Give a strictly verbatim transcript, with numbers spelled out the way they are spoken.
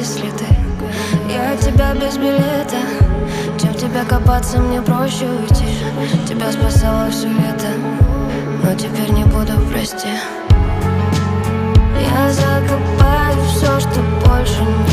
если ты. Я от тебя без билета. Чем в тебя копаться, мне проще уйти. Тебя спасала все лето, но теперь не буду, прости. Я закопаю все, что больше не